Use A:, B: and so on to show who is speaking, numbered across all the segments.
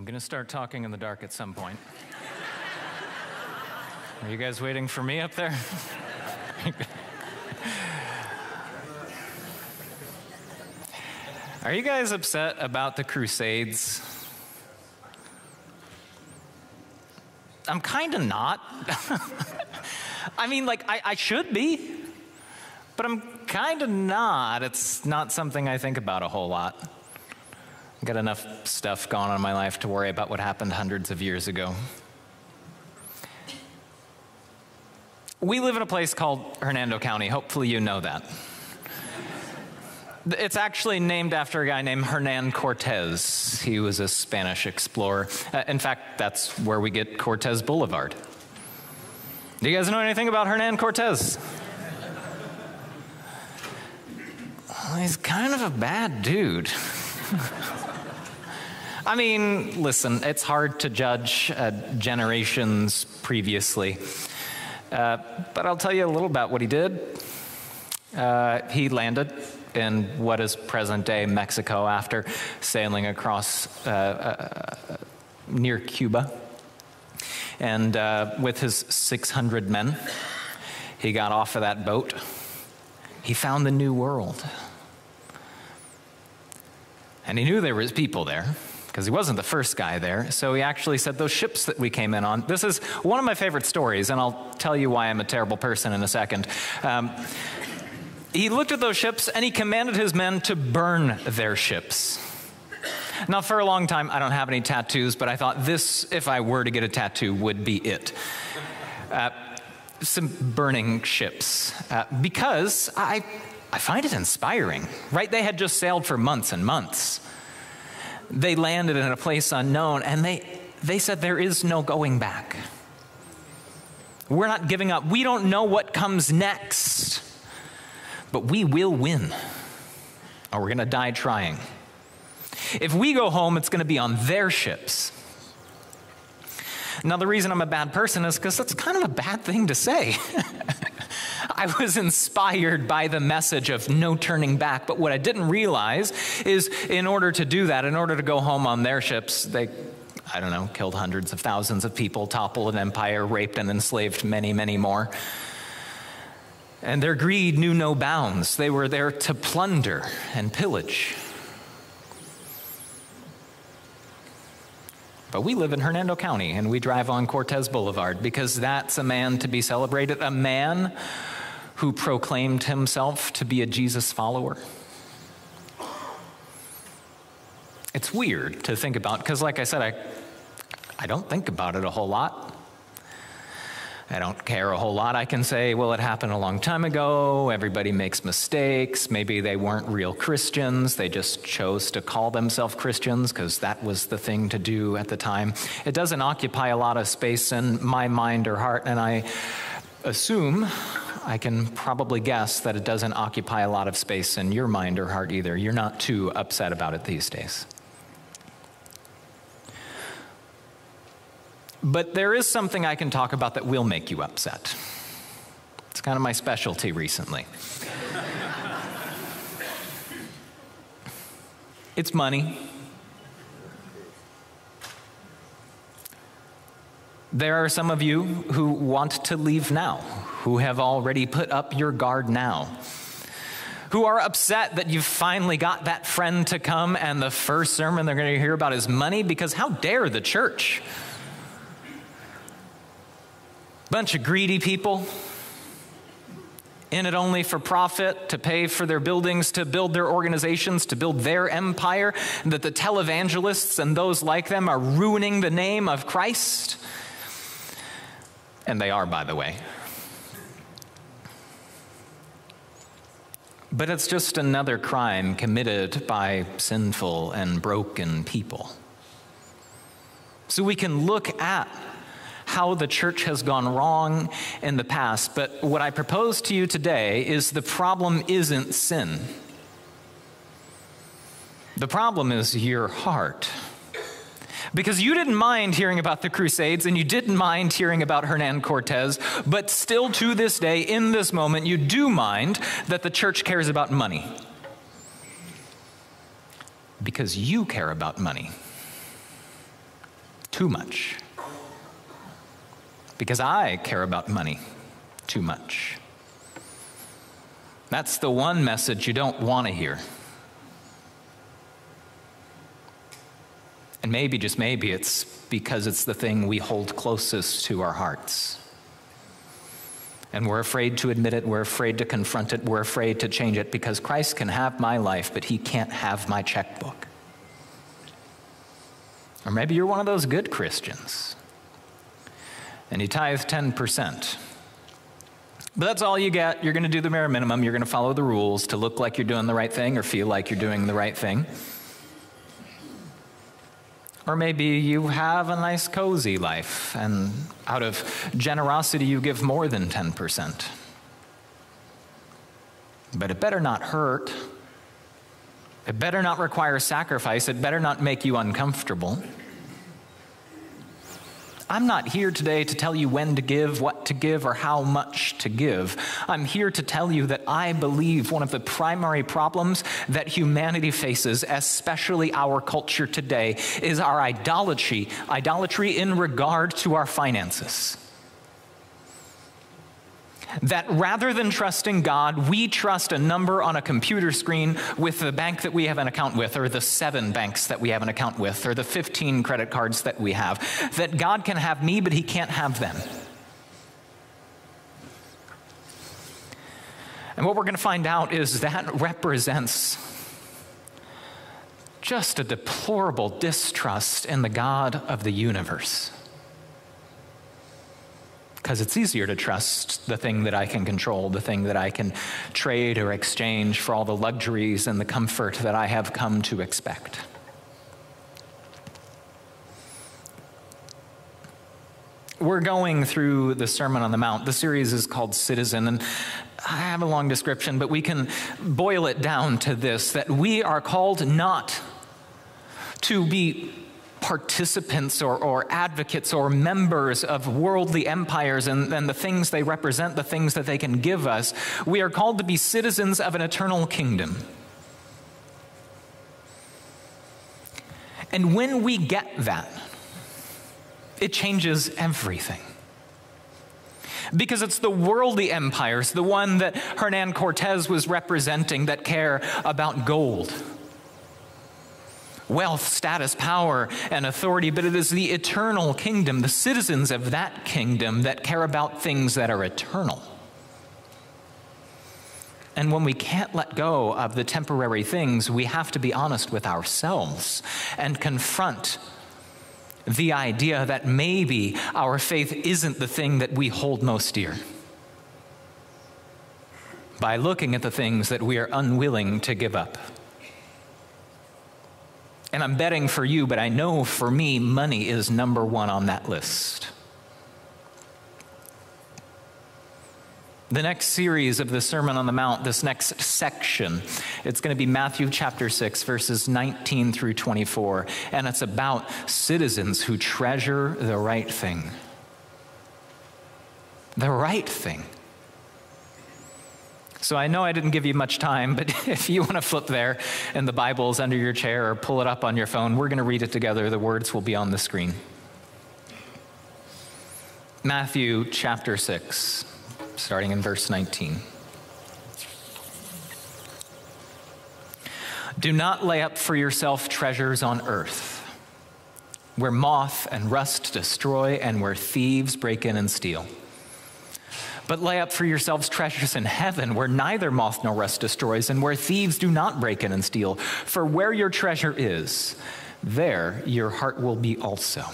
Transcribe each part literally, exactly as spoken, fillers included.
A: I'm going to start talking in the dark at some point. Are you guys waiting for me up there? Are you guys upset about the Crusades? I'm kind of not. I mean, like, I, I should be, but I'm kind of not. It's not something I think about a whole lot. I've got enough stuff going on in my life to worry about what happened hundreds of years ago. We live in a place called Hernando County. Hopefully you know that. It's actually named after a guy named Hernan Cortez. He was a Spanish explorer. Uh, in fact, that's where we get Cortez Boulevard. Do you guys know anything about Hernan Cortez? Well, he's kind of a bad dude. I mean, listen, it's hard to judge uh, generations previously. Uh, but I'll tell you a little about what he did. Uh, he landed in what is present-day Mexico after sailing across uh, uh, near Cuba. And uh, with his six hundred men, he got off of that boat. He found the New World. And he knew there was people there, because he wasn't the first guy there. So he actually said, those ships that we came in on, this is one of my favorite stories, and I'll tell you why I'm a terrible person in a second. Um, He looked at those ships and he commanded his men to burn their ships. Now, for a long time, I don't have any tattoos, but I thought this, if I were to get a tattoo, would be it. Uh, some burning ships. Uh, because I, I find it inspiring, right? They had just sailed for months and months. They landed in a place unknown, and they, they said there is no going back. We're not giving up. We don't know what comes next. But we will win, or we're going to die trying. If we go home, it's going to be on their ships. Now, the reason I'm a bad person is because that's kind of a bad thing to say. I was inspired by the message of no turning back, but what I didn't realize is in order to do that, in order to go home on their ships, they, I don't know, killed hundreds of thousands of people, toppled an empire, raped and enslaved many, many more. And their greed knew no bounds. They were there to plunder and pillage. But we live in Hernando County, and we drive on Cortez Boulevard because that's a man to be celebrated, a man who proclaimed himself to be a Jesus follower. It's weird to think about, because like I said, I, I don't think about it a whole lot. I don't care a whole lot. I can say, well, it happened a long time ago. Everybody makes mistakes. Maybe they weren't real Christians. They just chose to call themselves Christians because that was the thing to do at the time. It doesn't occupy a lot of space in my mind or heart, and I assume, I can probably guess that it doesn't occupy a lot of space in your mind or heart either. You're not too upset about it these days. But there is something I can talk about that will make you upset. It's kind of my specialty recently. It's money. There are some of you who want to leave now, who have already put up your guard now, who are upset that you've finally got that friend to come and the first sermon they're going to hear about is money, because how dare the church? Bunch of greedy people, in it only for profit, to pay for their buildings, to build their organizations, to build their empire, and that the televangelists and those like them are ruining the name of Christ. And they are, by the way. But it's just another crime committed by sinful and broken people. So we can look at how the church has gone wrong in the past. But what I propose to you today is the problem isn't sin. The problem is your heart. Because you didn't mind hearing about the Crusades and you didn't mind hearing about Hernan Cortez, but still to this day, in this moment, you do mind that the church cares about money. Because you care about money. too much. Because I care about money too much. That's the one message you don't want to hear. And maybe, just maybe, it's because it's the thing we hold closest to our hearts. And we're afraid to admit it, we're afraid to confront it, we're afraid to change it, because Christ can have my life, but he can't have my checkbook. Or maybe you're one of those good Christians, and you tithe ten percent. But that's all you get. You're going to do the bare minimum. You're going to follow the rules to look like you're doing the right thing or feel like you're doing the right thing. Or maybe you have a nice, cozy life, and out of generosity you give more than ten percent. But it better not hurt. It better not require sacrifice. It better not make you uncomfortable. I'm not here today to tell you when to give, what to give, or how much to give. I'm here to tell you that I believe one of the primary problems that humanity faces, especially our culture today, is our idolatry, idolatry in regard to our finances. That rather than trusting God, we trust a number on a computer screen with the bank that we have an account with, or the seven banks that we have an account with, or the fifteen credit cards that we have. That God can have me, but he can't have them. And what we're going to find out is that represents just a deplorable distrust in the God of the universe. Because it's easier to trust the thing that I can control, the thing that I can trade or exchange for all the luxuries and the comfort that I have come to expect. We're going through the Sermon on the Mount. The series is called Citizen, and I have a long description, but we can boil it down to this, that we are called not to be participants or, or advocates or members of worldly empires and, and the things they represent, the things that they can give us. We are called to be citizens of an eternal kingdom. And when we get that, it changes everything. Because it's the worldly empires, the one that Hernan Cortez was representing, that care about gold, wealth, status, power, and authority, but it is the eternal kingdom, the citizens of that kingdom, that care about things that are eternal. And when we can't let go of the temporary things, we have to be honest with ourselves and confront the idea that maybe our faith isn't the thing that we hold most dear, by looking at the things that we are unwilling to give up. And I'm betting for you, but I know for me, money is number one on that list. The next series of the Sermon on the Mount, this next section, it's going to be Matthew chapter six, verses nineteen through twenty-four, and it's about citizens who treasure the right thing. The right thing. So I know I didn't give you much time, but if you want to flip there and the Bible's under your chair or pull it up on your phone, we're going to read it together. The words will be on the screen. Matthew chapter six, starting in verse nineteen. Do not lay up for yourself treasures on earth, where moth and rust destroy and where thieves break in and steal. But lay up for yourselves treasures in heaven, where neither moth nor rust destroys, and where thieves do not break in and steal. For where your treasure is, there your heart will be also.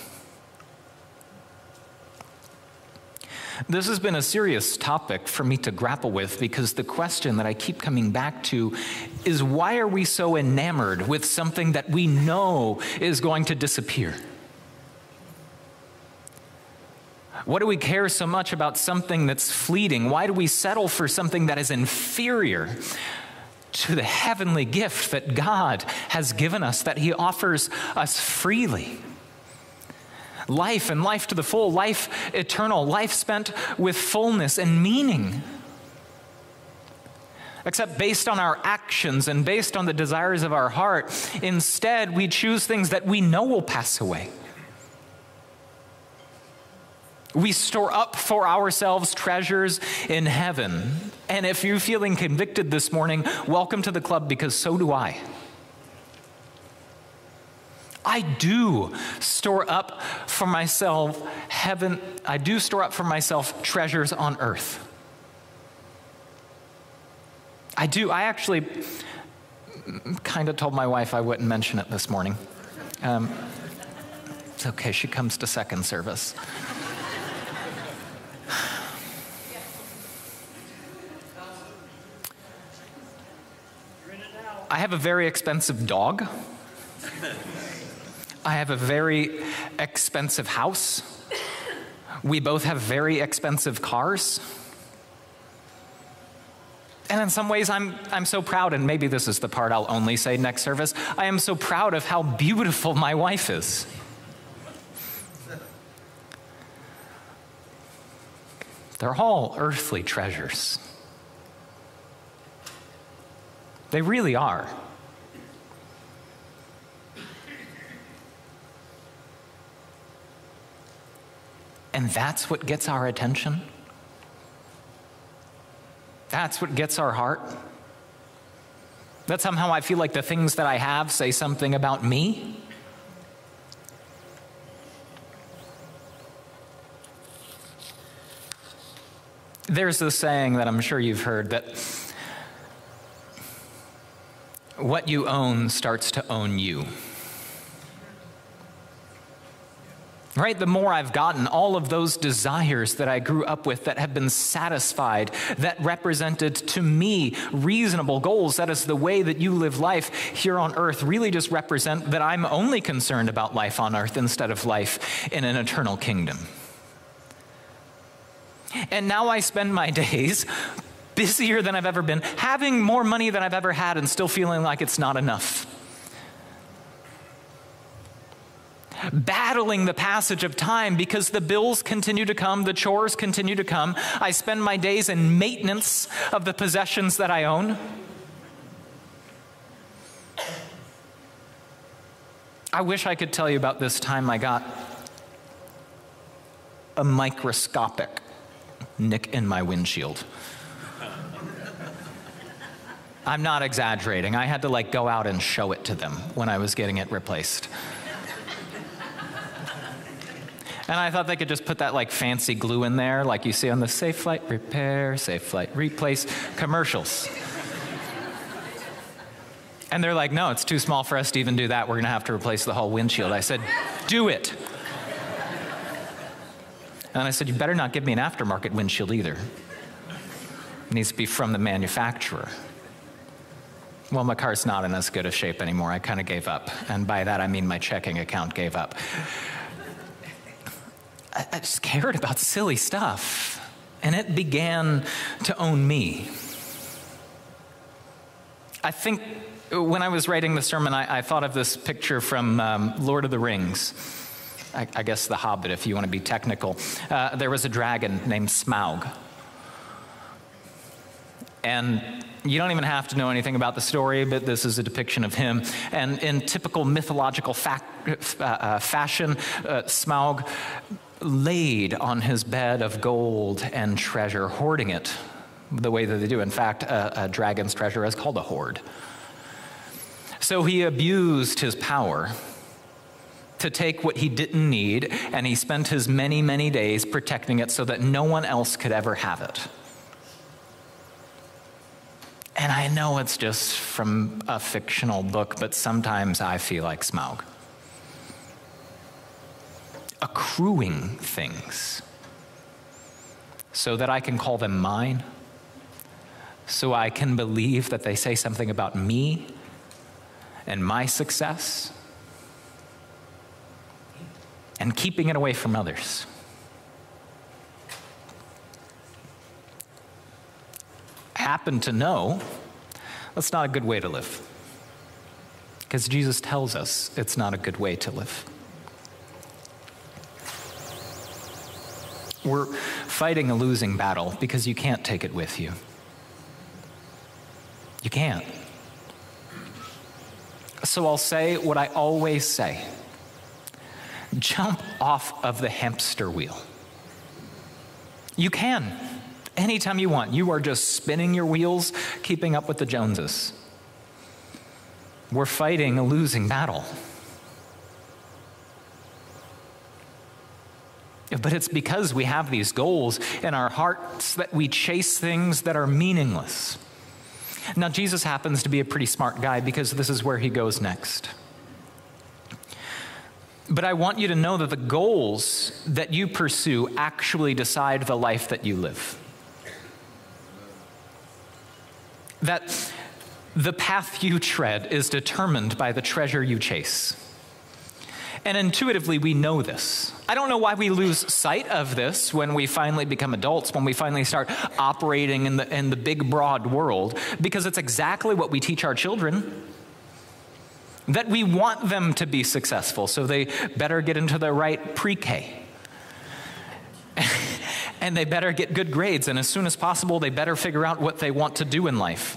A: This has been a serious topic for me to grapple with, because the question that I keep coming back to is, why are we so enamored with something that we know is going to disappear? What do we care so much about something that's fleeting? Why do we settle for something that is inferior to the heavenly gift that God has given us, that he offers us freely? Life, and life to the full, life eternal, life spent with fullness and meaning. Except based on our actions and based on the desires of our heart, instead we choose things that we know will pass away. We store up for ourselves treasures in heaven. And if you're feeling convicted this morning, welcome to the club, because so do I. I do store up for myself heaven. I do store up for myself treasures on earth. I do. I actually kind of told my wife I wouldn't mention it this morning. Um, it's okay. She comes to second service. I have a very expensive dog. I have a very expensive house. We both have very expensive cars. And in some ways, I'm, I'm so proud, and maybe this is the part I'll only say next service, I am so proud of how beautiful my wife is. They're all earthly treasures. They really are. And that's what gets our attention. That's what gets our heart. That somehow I feel like the things that I have say something about me. There's this saying that I'm sure you've heard, that what you own starts to own you. Right? The more I've gotten, all of those desires that I grew up with that have been satisfied, that represented to me reasonable goals, that is the way that you live life here on earth, really just represent that I'm only concerned about life on earth instead of life in an eternal kingdom. And now I spend my days busier than I've ever been, having more money than I've ever had, and still feeling like it's not enough. Battling the passage of time because the bills continue to come, the chores continue to come. I spend my days in maintenance of the possessions that I own. I wish I could tell you about this time I got a microscopic nick in my windshield. I'm not exaggerating. I had to like go out and show it to them when I was getting it replaced. And I thought they could just put that like fancy glue in there, like you see on the Safe Flight Repair, Safe Flight Replace commercials. And they're like, no, it's too small for us to even do that. We're going to have to replace the whole windshield. I said, do it. And I said, you better not give me an aftermarket windshield either. It needs to be from the manufacturer. Well, my car's not in as good a shape anymore. I kind of gave up. And by that, I mean my checking account gave up. I, I just cared about silly stuff. And it began to own me. I think when I was writing the sermon, I, I thought of this picture from um, Lord of the Rings. I, I guess The Hobbit, if you want to be technical. Uh, there was a dragon named Smaug. And you don't even have to know anything about the story, but this is a depiction of him. And in typical mythological fa- uh, uh, fashion, uh, Smaug laid on his bed of gold and treasure, hoarding it the way that they do. In fact, a, a dragon's treasure is called a hoard. So he abused his power to take what he didn't need, and he spent his many, many days protecting it so that no one else could ever have it. And I know it's just from a fictional book, but sometimes I feel like Smaug. Accruing things so that I can call them mine, so I can believe that they say something about me and my success, and keeping it away from others. Happen to know that's not a good way to live, because Jesus tells us it's not a good way to live. We're fighting a losing battle because you can't take it with you. You can't. So I'll say what I always say. Jump off of the hamster wheel. You can. Anytime you want. You are just spinning your wheels, keeping up with the Joneses. We're fighting a losing battle. But it's because we have these goals in our hearts that we chase things that are meaningless. Now, Jesus happens to be a pretty smart guy because this is where he goes next. But I want you to know that the goals that you pursue actually decide the life that you live. That the path you tread is determined by the treasure you chase. And intuitively, we know this. I don't know why we lose sight of this when we finally become adults, when we finally start operating in the, in the big, broad world, because it's exactly what we teach our children. That we want them to be successful, so they better get into the right pre-K. And they better get good grades, and as soon as possible, they better figure out what they want to do in life.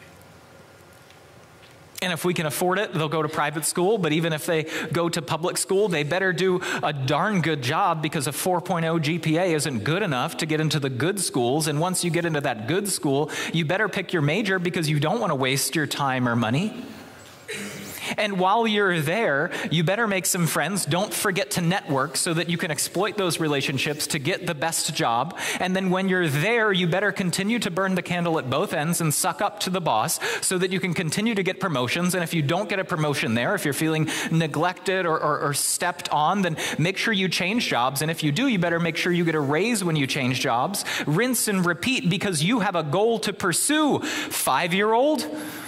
A: And if we can afford it, they'll go to private school, but even if they go to public school, they better do a darn good job, because a four point oh G P A isn't good enough to get into the good schools. And once you get into that good school, you better pick your major, because you don't want to waste your time or money. And while you're there, you better make some friends. Don't forget to network so that you can exploit those relationships to get the best job. And then when you're there, you better continue to burn the candle at both ends and suck up to the boss so that you can continue to get promotions. And if you don't get a promotion there, if you're feeling neglected or, or, or stepped on, then make sure you change jobs. And if you do, you better make sure you get a raise when you change jobs. Rinse and repeat, because you have a goal to pursue. Five-year-old?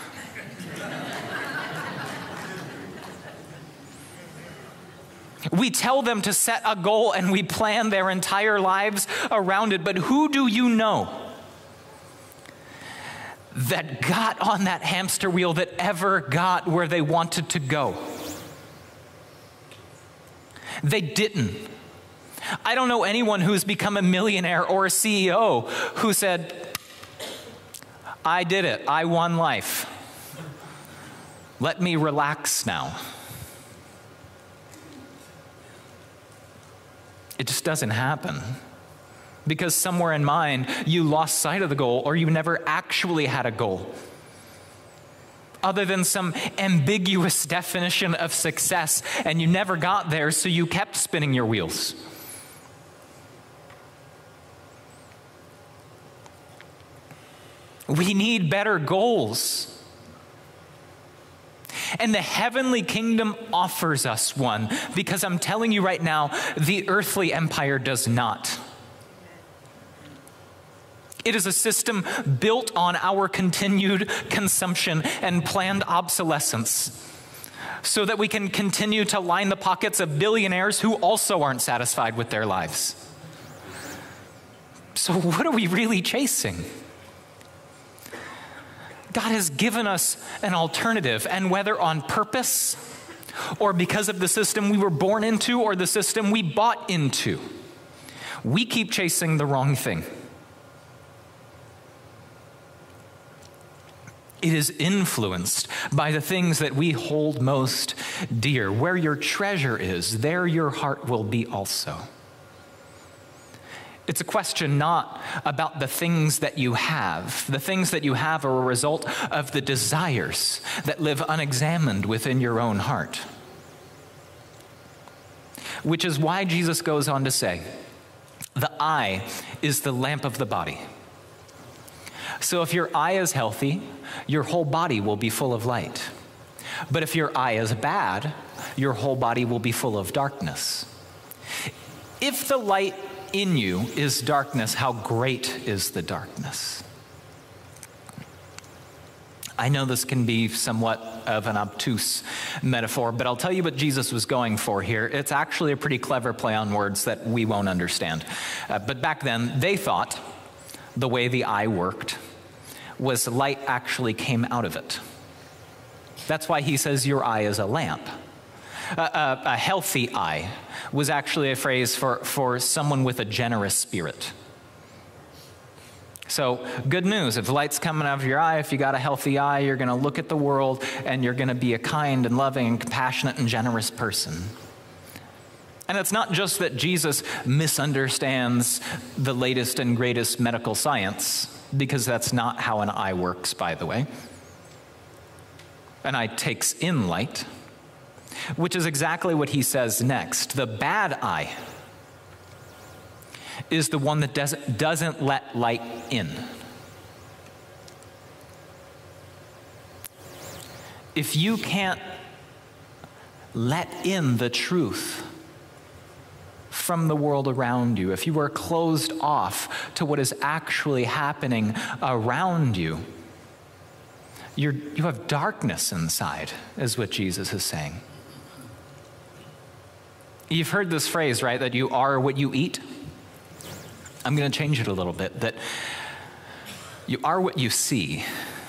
A: We tell them to set a goal and we plan their entire lives around it. But who do you know that got on that hamster wheel, that ever got where they wanted to go? They didn't. I don't know anyone who's become a millionaire or a C E O who said, I did it. I won life. Let me relax now. It just doesn't happen, because somewhere in mind you lost sight of the goal, or you never actually had a goal other than some ambiguous definition of success, and you never got there, so you kept spinning your wheels. We need better goals. And the heavenly kingdom offers us one, because I'm telling you right now, the earthly empire does not. It is a system built on our continued consumption and planned obsolescence, so that we can continue to line the pockets of billionaires who also aren't satisfied with their lives. So what are we really chasing? God has given us an alternative, and whether on purpose or because of the system we were born into or the system we bought into, we keep chasing the wrong thing. It is influenced by the things that we hold most dear. Where your treasure is, there your heart will be also. It's a question not about the things that you have. The things that you have are a result of the desires that live unexamined within your own heart. Which is why Jesus goes on to say, the eye is the lamp of the body. So if your eye is healthy, your whole body will be full of light. But if your eye is bad, your whole body will be full of darkness. If the light in you is darkness, how great is the darkness? I know this can be somewhat of an obtuse metaphor, but I'll tell you what Jesus was going for here. It's actually a pretty clever play on words that we won't understand. Uh, but back then, they thought the way the eye worked was light actually came out of it. That's why he says your eye is a lamp. A, a, a healthy eye was actually a phrase for, for someone with a generous spirit. So good news, if light's coming out of your eye, if you got a healthy eye, you're going to look at the world and you're going to be a kind and loving and compassionate and generous person. And it's not just that Jesus misunderstands the latest and greatest medical science, because that's not how an eye works, by the way. An eye takes in light, which is exactly what he says next. The bad eye is the one that doesn't, doesn't let light in. If you can't let in the truth from the world around you, if you are closed off to what is actually happening around you, you're, you have darkness inside, is what Jesus is saying. You've heard this phrase, right, that you are what you eat? I'm going to change it a little bit, that you are what you see.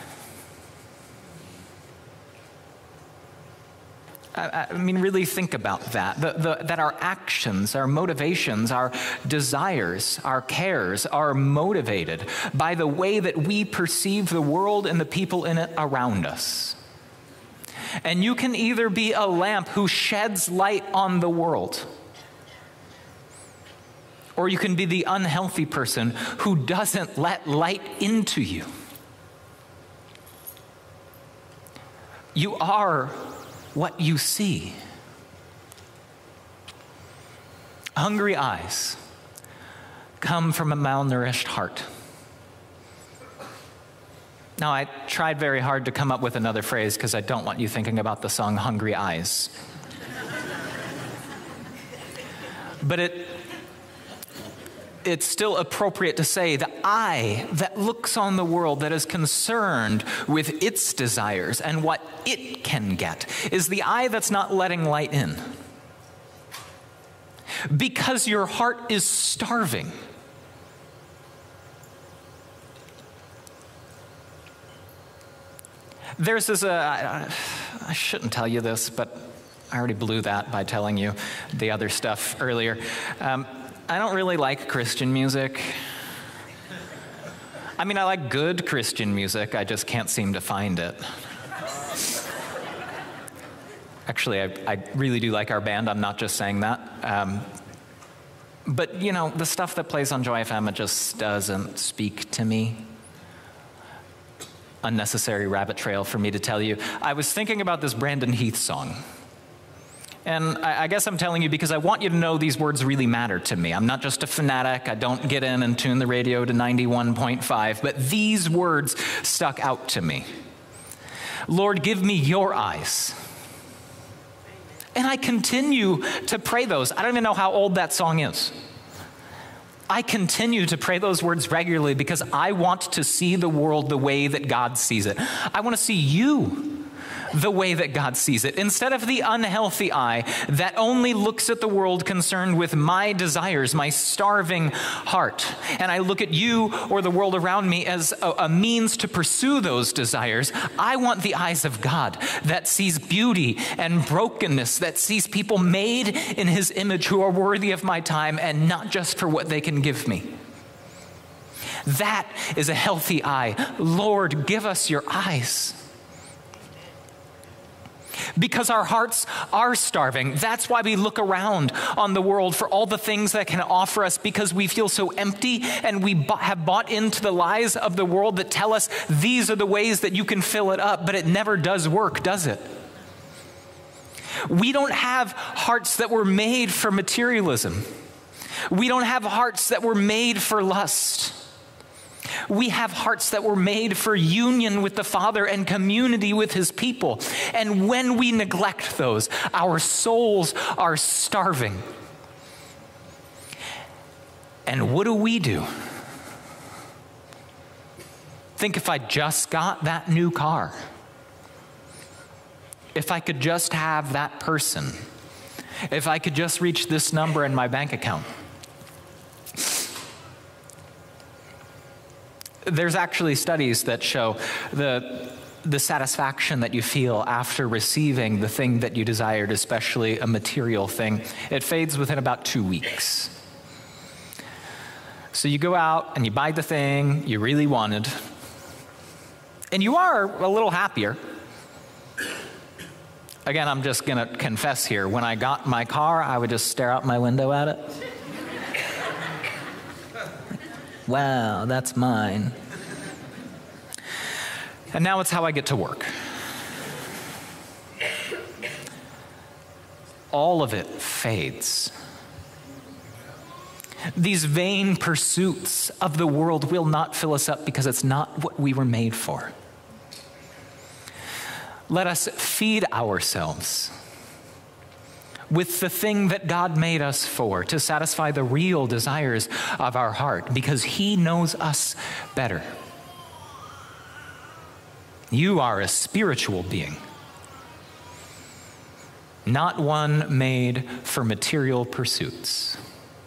A: I mean, really think about that, the, the, that our actions, our motivations, our desires, our cares are motivated by the way that we perceive the world and the people in it around us. And you can either be a lamp who sheds light on the world, or you can be the unhealthy person who doesn't let light into you. You are what you see. Hungry eyes come from a malnourished heart. Now, I tried very hard to come up with another phrase because I don't want you thinking about the song Hungry Eyes. But it it's still appropriate to say the eye that looks on the world, that is concerned with its desires and what it can get, is the eye that's not letting light in. Because your heart is starving. There's this, uh, I shouldn't tell you this, but I already blew that by telling you the other stuff earlier. Um, I don't really like Christian music. I mean, I like good Christian music, I just can't seem to find it. Actually, I, I really do like our band, I'm not just saying that. Um, but, you know, the stuff that plays on Joy F M, it just doesn't speak to me. Unnecessary rabbit trail for me to tell you. I was thinking about this Brandon Heath song. And I, I guess I'm telling you because I want you to know these words really matter to me. I'm not just a fanatic. I don't get in and tune the radio to ninety-one point five. But these words stuck out to me. Lord, give me your eyes. And I continue to pray those. I don't even know how old that song is. I continue to pray those words regularly because I want to see the world the way that God sees it. I want to see you the way that God sees it, instead of the unhealthy eye that only looks at the world concerned with my desires, my starving heart. And I look at you or the world around me as a, a means to pursue those desires. I want the eyes of God that sees beauty and brokenness, that sees people made in his image who are worthy of my time and not just for what they can give me. That is a healthy eye. Lord, give us your eyes. Because our hearts are starving. That's why we look around on the world for all the things that can offer us, because we feel so empty and we b- have bought into the lies of the world that tell us these are the ways that you can fill it up, but it never does work, does it? We don't have hearts that were made for materialism. We don't have hearts that were made for lust. We have hearts that were made for union with the Father and community with his people. And when we neglect those, our souls are starving. And what do we do? Think if I just got that new car. If I could just have that person. If I could just reach this number in my bank account. There's actually studies that show the, the satisfaction that you feel after receiving the thing that you desired, especially a material thing. It fades within about two weeks. So you go out and you buy the thing you really wanted, and you are a little happier. Again, I'm just going to confess here. When I got my car, I would just stare out my window at it. Wow, that's mine. And now it's how I get to work. All of it fades. These vain pursuits of the world will not fill us up because it's not what we were made for. Let us feed ourselves with the thing that God made us for, to satisfy the real desires of our heart, because He knows us better. You are a spiritual being, not one made for material pursuits.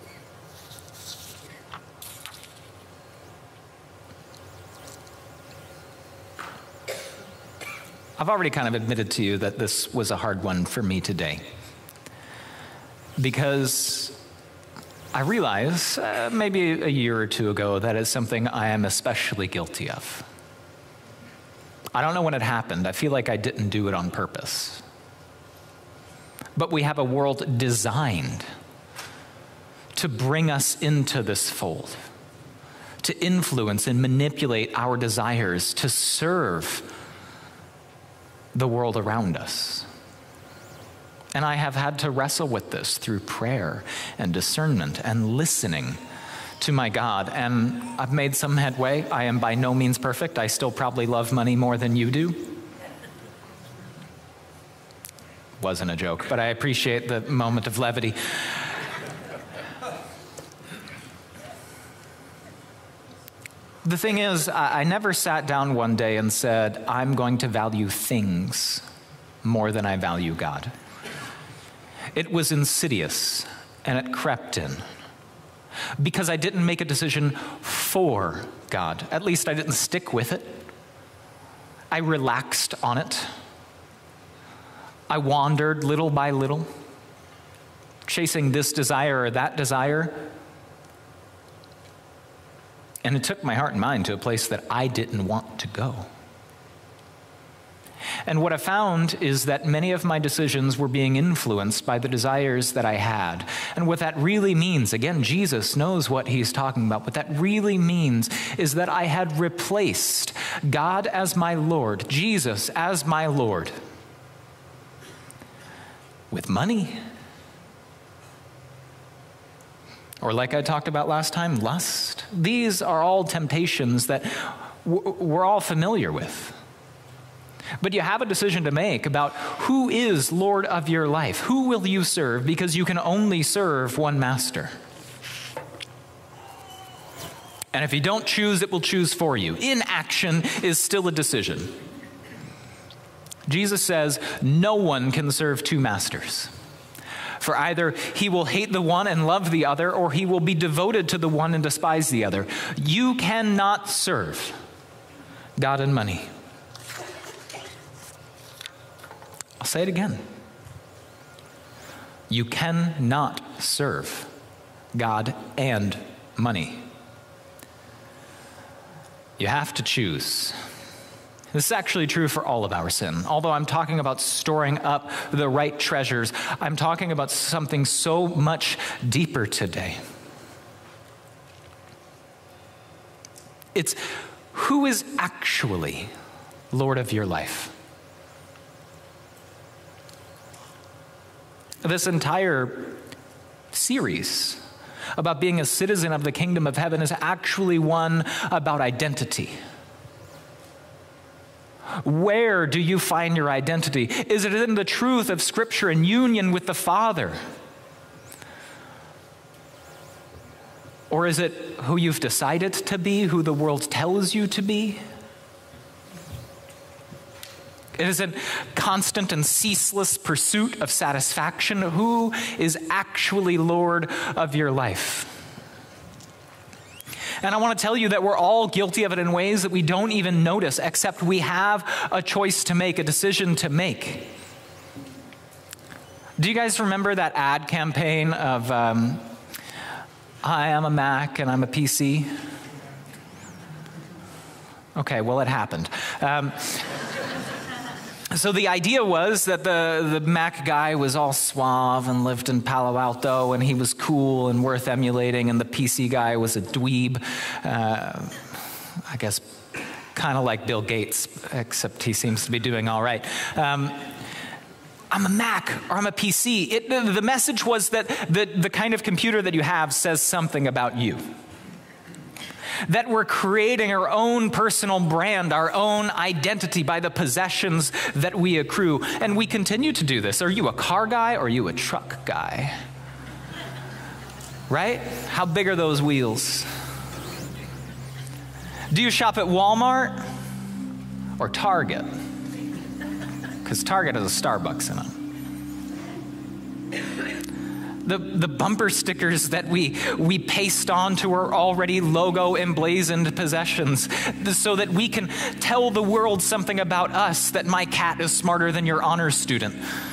A: I've already kind of admitted to you that this was a hard one for me today, because I realize uh, maybe a year or two ago that is something I am especially guilty of. I don't know when it happened. I feel like I didn't do it on purpose. But we have a world designed to bring us into this fold, to influence and manipulate our desires, to serve the world around us. And I have had to wrestle with this through prayer and discernment and listening to my God. And I've made some headway. I am by no means perfect. I still probably love money more than you do. Wasn't a joke, but I appreciate the moment of levity. The thing is, I never sat down one day and said, I'm going to value things more than I value God. It was insidious, and it crept in, because I didn't make a decision for God. At least I didn't stick with it. I relaxed on it. I wandered little by little, chasing this desire or that desire. And it took my heart and mind to a place that I didn't want to go. And what I found is that many of my decisions were being influenced by the desires that I had. And what that really means, again, Jesus knows what He's talking about. What that really means is that I had replaced God as my Lord, Jesus as my Lord, with money. Or like I talked about last time, lust. These are all temptations that we're all familiar with. But you have a decision to make about who is Lord of your life. Who will you serve? Because you can only serve one master. And if you don't choose, it will choose for you. Inaction is still a decision. Jesus says, no one can serve two masters. For either he will hate the one and love the other, or he will be devoted to the one and despise the other. You cannot serve God and money. I'll say it again. You cannot serve God and money. You have to choose. This is actually true for all of our sin. Although I'm talking about storing up the right treasures, I'm talking about something so much deeper today. It's who is actually Lord of your life. This entire series about being a citizen of the kingdom of heaven is actually one about identity. Where do you find your identity? Is it in the truth of Scripture and union with the Father? Or is it who you've decided to be, who the world tells you to be? It is a constant and ceaseless pursuit of satisfaction. Who is actually Lord of your life? And I want to tell you that we're all guilty of it in ways that we don't even notice, except we have a choice to make, a decision to make. Do you guys remember that ad campaign of, um, hi, I'm a Mac and I'm a P C? Okay, well, it happened. Um, So the idea was that the, the Mac guy was all suave and lived in Palo Alto, and he was cool and worth emulating, and the P C guy was a dweeb. Uh, I guess kind of like Bill Gates, except he seems to be doing all right. Um, I'm a Mac or I'm a P C. It, the, the message was that the, the kind of computer that you have says something about you. That we're creating our own personal brand, our own identity by the possessions that we accrue. And we continue to do this. Are you a car guy or are you a truck guy? Right? How big are those wheels? Do you shop at Walmart or Target? Because Target has a Starbucks in it. The, the bumper stickers that we, we paste onto our already logo emblazoned possessions so that we can tell the world something about us, that my cat is smarter than your honors student.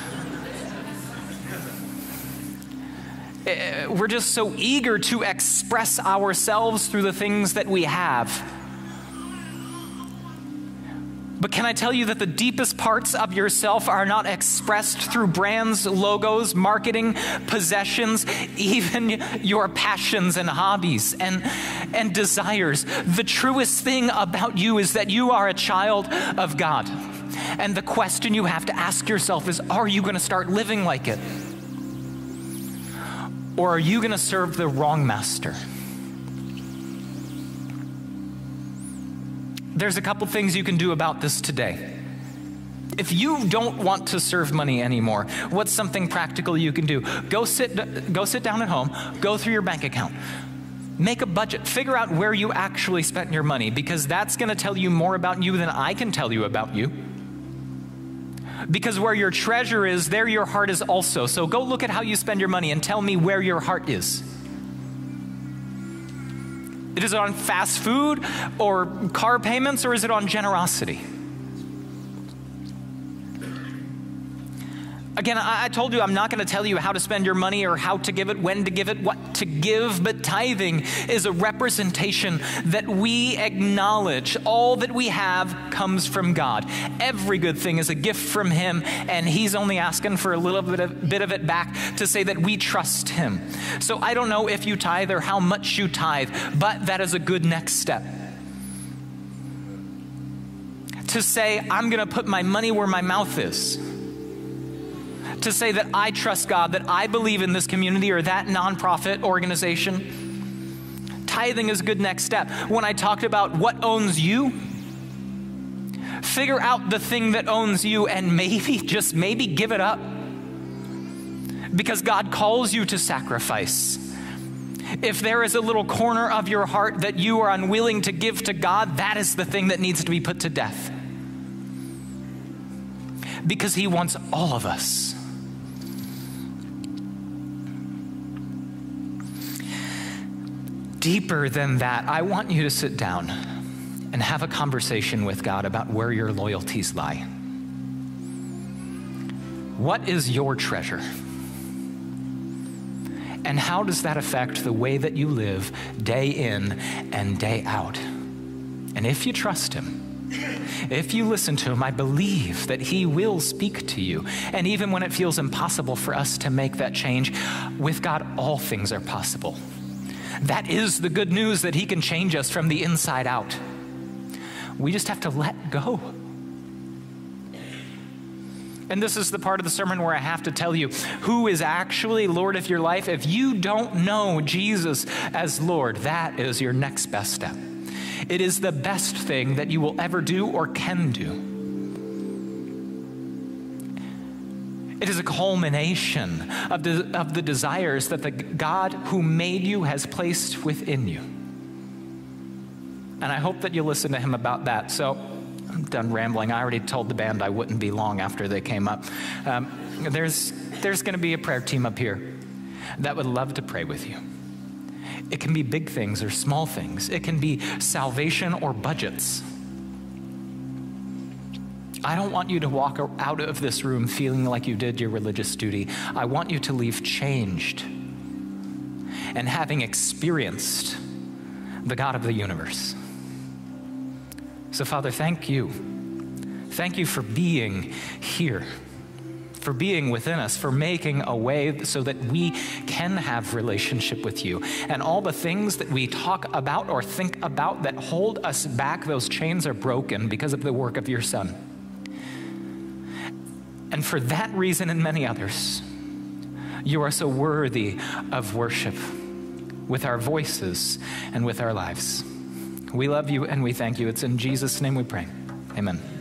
A: We're just so eager to express ourselves through the things that we have. But can I tell you that the deepest parts of yourself are not expressed through brands, logos, marketing, possessions, even your passions and hobbies and, and desires. The truest thing about you is that you are a child of God. And the question you have to ask yourself is, are you going to start living like it? Or are you going to serve the wrong master? There's a couple things you can do about this today. If you don't want to serve money anymore, what's something practical you can do? Go sit, go sit down at home, go through your bank account, make a budget, figure out where you actually spent your money, because that's going to tell you more about you than I can tell you about you. Because where your treasure is, there your heart is also. So go look at how you spend your money and tell me where your heart is. Is it on fast food or car payments, or is it on generosity? Again, I told you I'm not going to tell you how to spend your money or how to give it, when to give it, what to give, but tithing is a representation that we acknowledge all that we have comes from God. Every good thing is a gift from Him, and He's only asking for a little bit of, bit of it back to say that we trust Him. So I don't know if you tithe or how much you tithe, but that is a good next step. To say, I'm going to put my money where my mouth is. To say that I trust God, that I believe in this community or that nonprofit organization. Tithing is a good next step. When I talked about what owns you, figure out the thing that owns you and maybe, just maybe give it up. Because God calls you to sacrifice. If there is a little corner of your heart that you are unwilling to give to God, that is the thing that needs to be put to death. Because He wants all of us. Deeper than that, I want you to sit down and have a conversation with God about where your loyalties lie. What is your treasure? And how does that affect the way that you live day in and day out? And if you trust Him, if you listen to Him, I believe that He will speak to you. And even when it feels impossible for us to make that change, with God, all things are possible. That is the good news, that He can change us from the inside out. We just have to let go. And this is the part of the sermon where I have to tell you who is actually Lord of your life. If you don't know Jesus as Lord, that is your next best step. It is the best thing that you will ever do or can do. It is a culmination of the, of the desires that the God who made you has placed within you. And I hope that you listen to Him about that. So I'm done rambling. I already told the band I wouldn't be long after they came up. Um, there's there's going to be a prayer team up here that would love to pray with you. It can be big things or small things. It can be salvation or budgets. I don't want you to walk out of this room feeling like you did your religious duty. I want you to leave changed and having experienced the God of the universe. So, Father, thank you. Thank you for being here, for being within us, for making a way so that we can have relationship with you. And all the things that we talk about or think about that hold us back, those chains are broken because of the work of your Son. And for that reason and many others, you are so worthy of worship with our voices and with our lives. We love you and we thank you. It's in Jesus' name we pray. Amen.